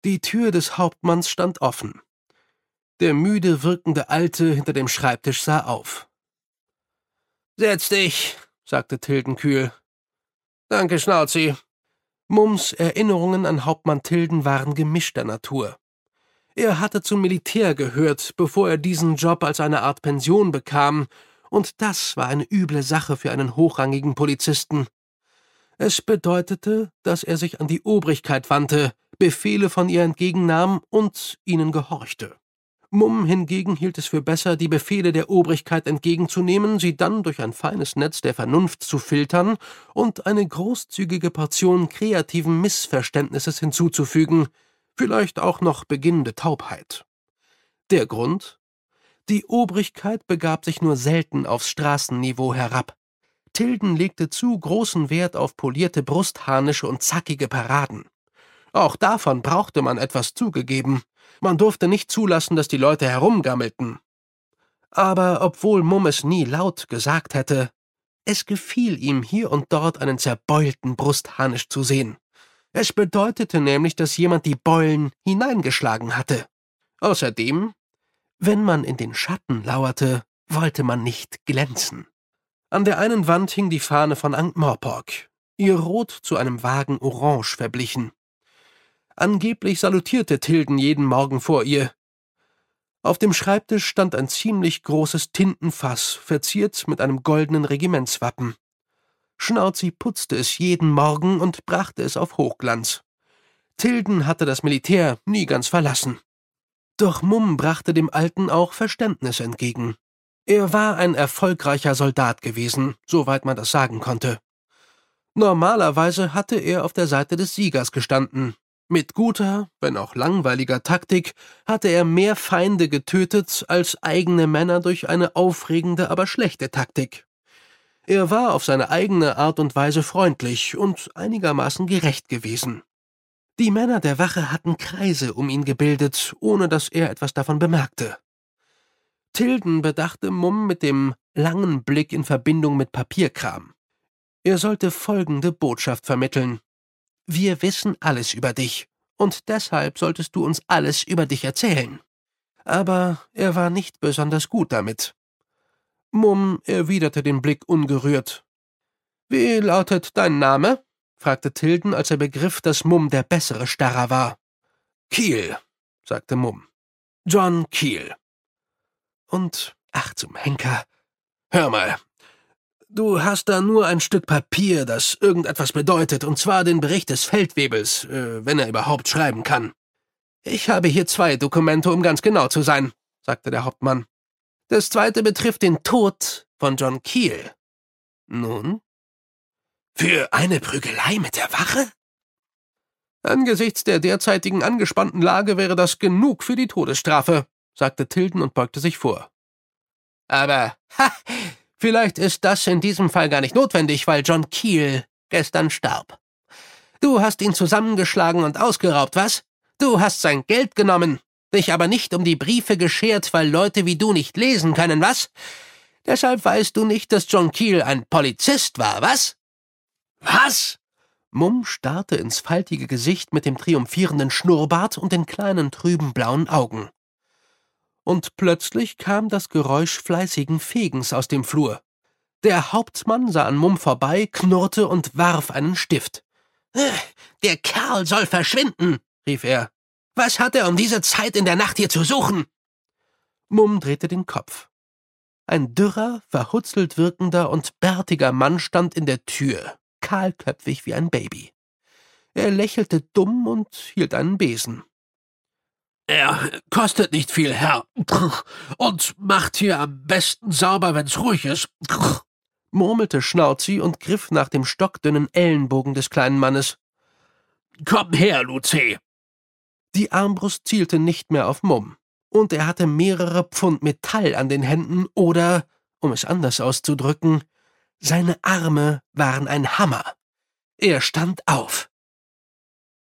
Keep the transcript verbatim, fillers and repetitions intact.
Die Tür des Hauptmanns stand offen. Der müde wirkende Alte hinter dem Schreibtisch sah auf. »Setz dich«, sagte Tilden kühl. »Danke, Schnauzi.« Mumms Erinnerungen an Hauptmann Tilden waren gemischter Natur. Er hatte zum Militär gehört, bevor er diesen Job als eine Art Pension bekam, und das war eine üble Sache für einen hochrangigen Polizisten. Es bedeutete, dass er sich an die Obrigkeit wandte, Befehle von ihr entgegennahm und ihnen gehorchte. Mumm hingegen hielt es für besser, die Befehle der Obrigkeit entgegenzunehmen, sie dann durch ein feines Netz der Vernunft zu filtern und eine großzügige Portion kreativen Missverständnisses hinzuzufügen, vielleicht auch noch beginnende Taubheit. Der Grund? Die Obrigkeit begab sich nur selten aufs Straßenniveau herab. Tilden legte zu großen Wert auf polierte Brustharnische und zackige Paraden. Auch davon brauchte man etwas, zugegeben. Man durfte nicht zulassen, dass die Leute herumgammelten. Aber obwohl Mumm es nie laut gesagt hätte, es gefiel ihm, hier und dort einen zerbeulten Brustharnisch zu sehen. Es bedeutete nämlich, dass jemand die Beulen hineingeschlagen hatte. Außerdem, wenn man in den Schatten lauerte, wollte man nicht glänzen. An der einen Wand hing die Fahne von Ankh-Morpork, ihr Rot zu einem vagen Orange verblichen. Angeblich salutierte Tilden jeden Morgen vor ihr. Auf dem Schreibtisch stand ein ziemlich großes Tintenfass, verziert mit einem goldenen Regimentswappen. Schnauzi putzte es jeden Morgen und brachte es auf Hochglanz. Tilden hatte das Militär nie ganz verlassen. Doch Mumm brachte dem Alten auch Verständnis entgegen. Er war ein erfolgreicher Soldat gewesen, soweit man das sagen konnte. Normalerweise hatte er auf der Seite des Siegers gestanden. Mit guter, wenn auch langweiliger Taktik hatte er mehr Feinde getötet als eigene Männer durch eine aufregende, aber schlechte Taktik. Er war auf seine eigene Art und Weise freundlich und einigermaßen gerecht gewesen. Die Männer der Wache hatten Kreise um ihn gebildet, ohne dass er etwas davon bemerkte. Tilden bedachte Mumm mit dem langen Blick in Verbindung mit Papierkram. Er sollte folgende Botschaft vermitteln. Wir wissen alles über dich, und deshalb solltest du uns alles über dich erzählen. Aber er war nicht besonders gut damit. Mumm erwiderte den Blick ungerührt. »Wie lautet dein Name?« fragte Tilden, als er begriff, dass Mumm der bessere Starrer war. »Keel«, sagte Mumm. »John Keel.« Und, ach zum Henker, »Hör mal, du hast da nur ein Stück Papier, das irgendetwas bedeutet, und zwar den Bericht des Feldwebels, äh, wenn er überhaupt schreiben kann.« »Ich habe hier zwei Dokumente, um ganz genau zu sein«, sagte der Hauptmann. »Das zweite betrifft den Tod von John Keel.« »Nun?« »Für eine Prügelei mit der Wache?« »Angesichts der derzeitigen angespannten Lage wäre das genug für die Todesstrafe«, sagte Tilden und beugte sich vor. »Aber, ha, vielleicht ist das in diesem Fall gar nicht notwendig, weil John Keel gestern starb. Du hast ihn zusammengeschlagen und ausgeraubt, was? Du hast sein Geld genommen, dich aber nicht um die Briefe geschert, weil Leute wie du nicht lesen können, was? Deshalb weißt du nicht, dass John Keel ein Polizist war, was?« »Was?« Mumm starrte ins faltige Gesicht mit dem triumphierenden Schnurrbart und den kleinen trüben blauen Augen. Und plötzlich kam das Geräusch fleißigen Fegens aus dem Flur. Der Hauptmann sah an Mumm vorbei, knurrte und warf einen Stift. »Der Kerl soll verschwinden«, rief er. »Was hat er um diese Zeit in der Nacht hier zu suchen?« Mumm drehte den Kopf. Ein dürrer, verhutzelt wirkender und bärtiger Mann stand in der Tür, kahlköpfig wie ein Baby. Er lächelte dumm und hielt einen Besen. »Er kostet nicht viel, Herr, und macht hier am besten sauber, wenn's ruhig ist«, murmelte Schnauzi und griff nach dem stockdünnen Ellenbogen des kleinen Mannes. »Komm her, Luce!« Die Armbrust zielte nicht mehr auf Mumm, und er hatte mehrere Pfund Metall an den Händen oder, um es anders auszudrücken, seine Arme waren ein Hammer. Er stand auf.